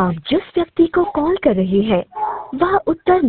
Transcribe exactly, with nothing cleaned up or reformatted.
आप जिस व्यक्ति को कॉल कर रहे हैं वह उत्तर